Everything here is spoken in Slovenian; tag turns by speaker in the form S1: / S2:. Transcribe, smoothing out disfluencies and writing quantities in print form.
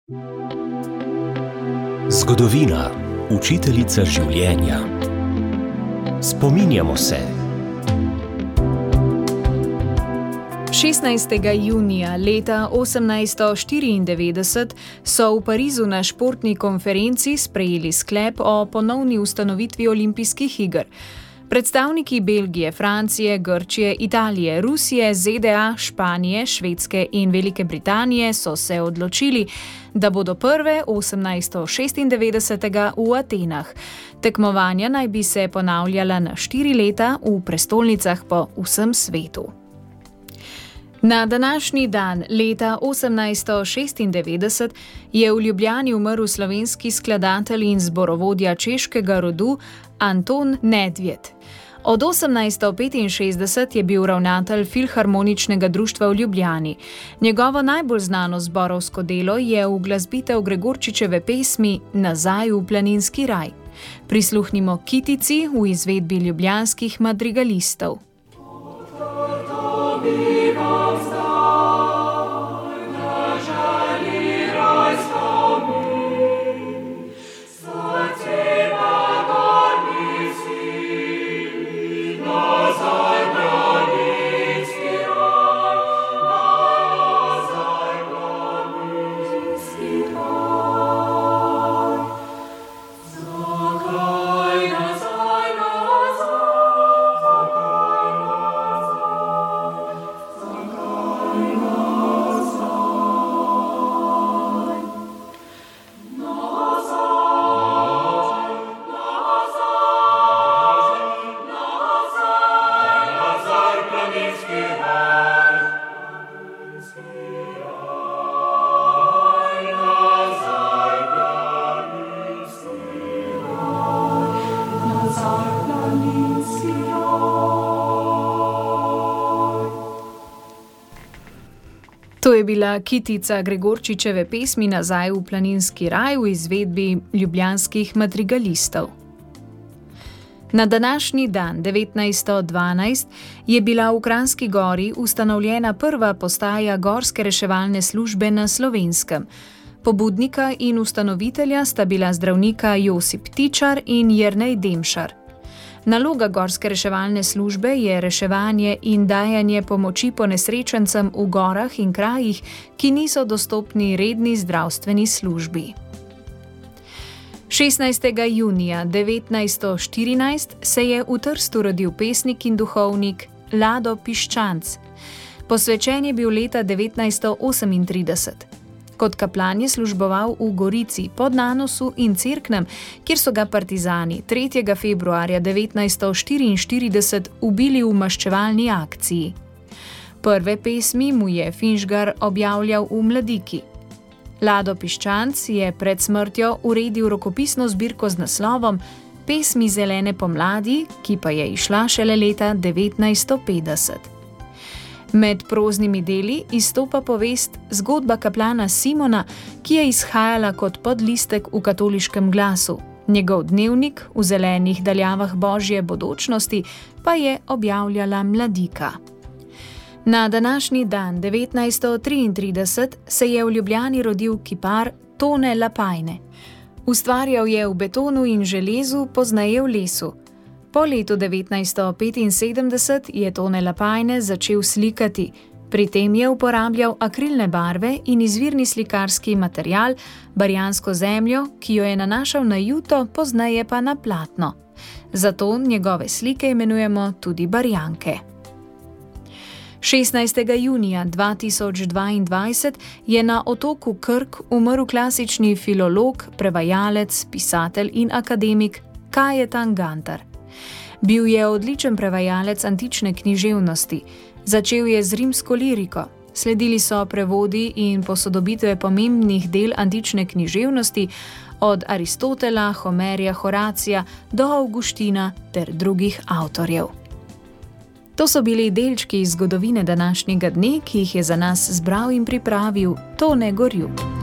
S1: Zgodovina, učiteljica življenja. Spominjamo se.
S2: 16. junija leta 1894 so v Parizu na športni konferenci sprejeli sklep o ponovni ustanovitvi olimpijskih iger. Predstavniki Belgije, Francije, Grčije, Italije, Rusije, ZDA, Španije, Švedske in Velike Britanije so se odločili, da bodo prve 1896. v Atenah. Tekmovanja naj bi se ponavljala na 4 leta v prestolnicah po vsem svetu. Na današnji dan leta 1896 je v Ljubljani umrl slovenski skladatelj in zborovodja češkega rodu Anton Nedvěd. Od 1865 je bil ravnatelj Filharmoničnega društva v Ljubljani. Njegovo najbolj znano zborovsko delo je uglasbitev Gregorčičeve pesmi Nazaj v planinski raj. Prisluhnimo kitici v izvedbi ljubljanskih madrigalistov. To je bila kitica Gregorčičeve pesmi Nazaj v planinski raj v izvedbi ljubljanskih madrigalistov. Na današnji dan, 1912, je bila v Kranjski Gori ustanovljena prva postaja gorske reševalne službe na Slovenskem. Pobudnika in ustanovitelja sta bila zdravnika Josip Tičar in Jernej Demšar. Naloga gorske reševalne službe je reševanje in dajanje pomoči ponesrečencem v gorah in krajih, ki niso dostopni redni zdravstveni službi. 16. junija 1914 se je v Trstu rodil pesnik in duhovnik Lado Piščanc. Posvečen je bil leta 1938. Kot kaplan je služboval v Gorici, Podnanosu in Cerknem, kjer so ga partizani 3. februarja 1944 ubili v maščevalni akciji. Prve pesmi mu je Finžgar objavljal v Mladiki. Lado Piščanc je pred smrtjo uredil rokopisno zbirko z naslovom Pesmi zelene pomladi, ki pa je izšla šele leta 1950. Med proznimi deli izstopa povest Zgodba kaplana Simona, ki je izhajala kot podlistek v Katoliškem glasu. Njegov dnevnik v zelenih daljavah Božje bodočnosti pa je objavljala Mladika. Na današnji dan, 1933, se je v Ljubljani rodil kipar Tone Lapajne. Ustvarjal je v betonu in železu, pozneje v lesu. Po letu 1975 je Tone Lapajne začel slikati. Pri tem je uporabljal akrilne barve in izvirni slikarski material, barjansko zemljo, ki jo je nanašal na juto, pozneje pa na platno. Zato njegove slike imenujemo tudi barjanke. 16. junija 2022 je na otoku Krk umrl klasični filolog, prevajalec, pisatelj in akademik Kajetan Gantar. Bil je odličen prevajalec antične književnosti. Začel je z rimsko liriko. Sledili so prevodi in posodobitve pomembnih del antične književnosti, od Aristotela, Homerja, Horacija do Avguština ter drugih avtorjev. To so bili delčki iz zgodovine današnjega dne, ki jih je za nas zbral in pripravil Tone Gorjup.